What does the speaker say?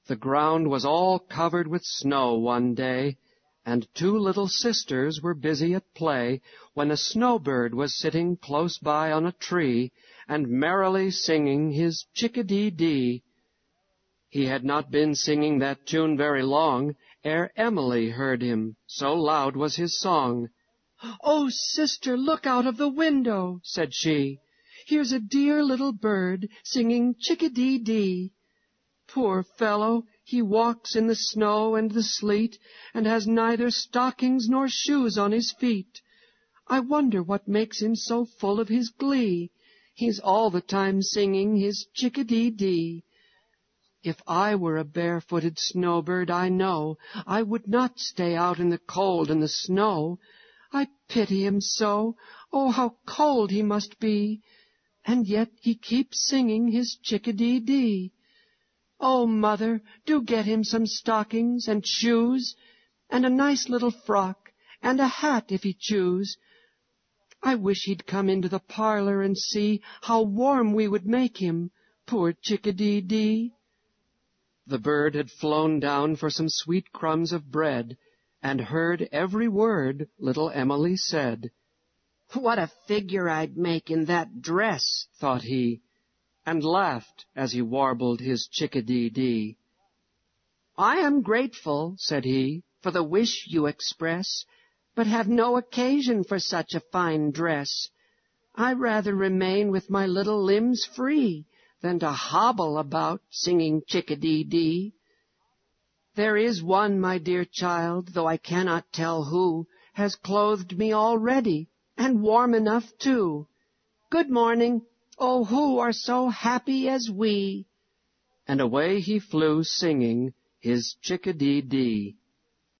The ground was all covered with snow one day, and two little sisters were busy at play, when a snowbird was sitting close by on a tree, and merrily singing his chick-a-dee-dee. He had not been singing that tune very long, ere Emily heard him, so loud was his song. "Oh, sister, look out of the window," said she. "Here's a dear little bird singing chick-a-dee-dee. Poor fellow, he walks in the snow and the sleet, and has neither stockings nor shoes on his feet. I wonder what makes him so full of his glee. He's all the time singing his chick-a-dee-dee. If I were a barefooted snowbird, I know I would not stay out in the cold and the snow. I pity him so. Oh, how cold he must be! And yet he keeps singing his chick-a-dee-dee. Oh, mother, do get him some stockings and shoes, and a nice little frock, and a hat if he choose. I wish he'd come into the parlor and see how warm we would make him, poor chick-a-dee-dee." The bird had flown down for some sweet crumbs of bread, and heard every word little Emily said. "What a figure I'd make in that dress," thought he, and laughed as he warbled his chick-a-dee-dee. "I am grateful," said he, "for the wish you express, but have no occasion for such a fine dress. I rather remain with my little limbs free than to hobble about singing chick-a-dee-dee. There is one, my dear child, though I cannot tell who, has clothed me already, and warm enough too. Good morning. Oh, who are so happy as we?" And away he flew singing his chick-a-dee-dee.